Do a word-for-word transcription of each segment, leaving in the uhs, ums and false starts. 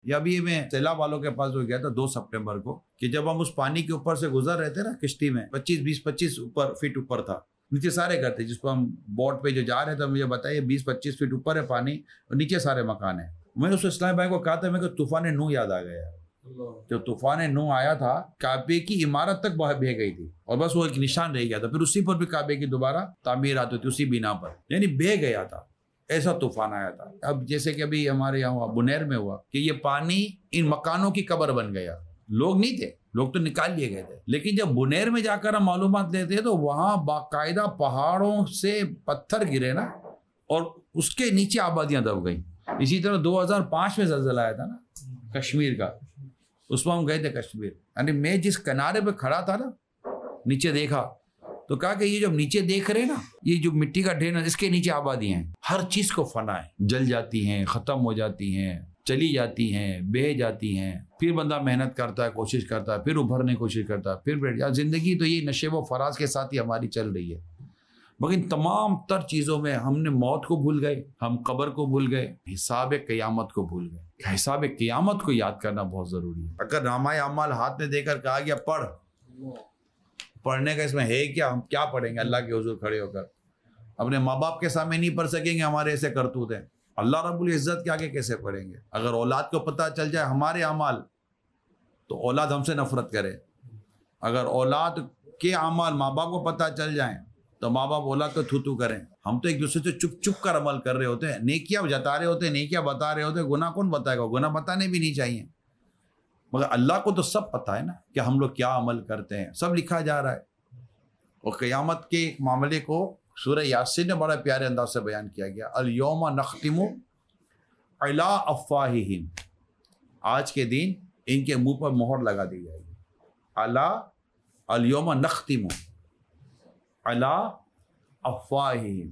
یا ابھی میں سیلاب والوں کے پاس جو گیا تھا دو ستمبر کو، کہ جب ہم اس پانی کے اوپر سے گزر رہے تھے نا کشتی میں، پچیس بیس پچیس اوپر فٹ اوپر تھا، نیچے سارے گھر تھے، جس کو ہم بوٹ پہ جو جا رہے تھے مجھے بتائیے بیس پچیس فٹ اوپر ہے پانی اور نیچے سارے مکان ہیں۔ میں نے اس اسلام بھائی کو کہا تھا، میں کہ طوفان نوح یاد آ گیا، جب طوفان نوح آیا تھا کعبے کی عمارت تک بہہ گئی تھی اور بس وہ ایک نشان رہ گیا تھا، پھر اسی پر بھی کعبے کی دوبارہ تعمیرات ہوتی اسی بنا پر، یعنی بہہ گیا تھا، ایسا طوفان آیا تھا۔ اب جیسے کہ ابھی ہمارے یہاں ہوا بنیر میں ہوا کہ یہ پانی ان مکانوں کی قبر بن گیا، لوگ نہیں تھے، لوگ تو نکال لیے گئے تھے، لیکن جب بنیر میں جا کر ہم معلومات لیتے ہیں تو وہاں باقاعدہ پہاڑوں سے پتھر گرے نا اور اس کے نیچے آبادیاں دب گئیں۔ اسی طرح دو ہزار پانچ میں زلزلہ آیا تھا نا کشمیر کا، اس میں ہم گئے تھے کشمیر، یعنی میں جس کنارے پہ کھڑا تھا نا نیچے دیکھا تو کہا کہ یہ جب نیچے دیکھ رہے نا یہ جو مٹی کا ڈھیر ہے اس کے نیچے آبادی ہیں، ہر چیز کو فنا ہے، جل جاتی ہیں، ختم ہو جاتی ہیں، چلی جاتی ہیں، بہہ جاتی ہیں، پھر بندہ محنت کرتا ہے، کوشش کرتا ہے، پھر ابھرنے کی کوشش کرتا ہے، پھر بیٹھ جاتا۔ زندگی تو یہ نشیب و فراز کے ساتھ ہی ہماری چل رہی ہے، مگر تمام تر چیزوں میں ہم نے موت کو بھول گئے، ہم قبر کو بھول گئے، حساب قیامت کو بھول گئے۔ حساب قیامت کو یاد کرنا بہت ضروری ہے۔ اگر نامہ اعمال ہاتھ میں دے کر کہا گیا پڑھ، پڑھنے کا اس میں ہے کیا؟ ہم کیا پڑھیں گے اللہ کے حضور کھڑے ہو کر؟ اپنے ماں باپ کے سامنے نہیں پڑھ سکیں گے، ہمارے ایسے کرتوت ہیں، اللہ رب العزت کے آگے کیسے پڑھیں گے؟ اگر اولاد کو پتہ چل جائے ہمارے اعمال تو اولاد ہم سے نفرت کرے، اگر اولاد کے اعمال ماں باپ کو پتہ چل جائیں تو ماں باپ اولاد کو تھو تھو کریں۔ ہم تو ایک دوسرے سے چپ چپ کر عمل کر رہے ہوتے ہیں، نیکیاں جتا رہے ہوتے ہیں، نیکیاں بتا رہے ہوتے ہیں، گناہ کون بتائے گا؟ گناہ بتانے بھی نہیں چاہیے، مگر اللہ کو تو سب پتہ ہے نا کہ ہم لوگ کیا عمل کرتے ہیں، سب لکھا جا رہا ہے۔ اور قیامت کے ایک معاملے کو سورہ یاسین میں بڑا پیارے انداز سے بیان کیا گیا، الیوم نختم علی افواہہم، آج کے دن ان کے منہ پر مہر لگا دی جائے گی، الا الیوم نختم علی افواہہم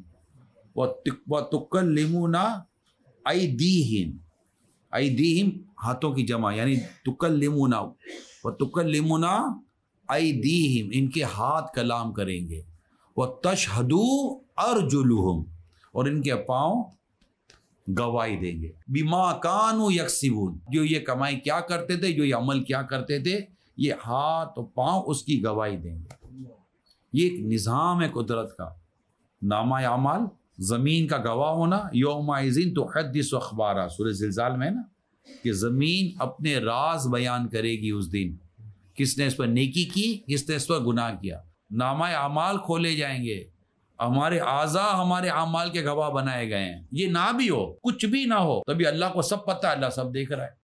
وتکلمنا ایدیہم، ایدیہم ہاتھوں کی جمع، یعنی تکلمنا وتکلمنا ایدیہم، ان کے ہاتھ کلام کریں گے، وتشہد ارجلہم، اور ان کے پاؤں گواہی دیں گے، بما کانوا یکسبون، جو یہ کمائی کیا کرتے تھے، جو یہ عمل کیا کرتے تھے، یہ ہاتھ و پاؤں اس کی گواہی دیں گے۔ یہ ایک نظام ہے قدرت کا، نامہ اعمال، زمین کا گواہ ہونا، یومئذ تحدث اخبارا، سورہ زلزال میں نا کہ زمین اپنے راز بیان کرے گی اس دن، کس نے اس پر نیکی کی، کس نے اس پر گناہ کیا، نامہ اعمال کھولے جائیں گے، ہمارے اعضاء ہمارے اعمال کے گواہ بنائے گئے ہیں۔ یہ نہ بھی ہو، کچھ بھی نہ ہو، تبھی اللہ کو سب پتہ ہے، اللہ سب دیکھ رہا ہے۔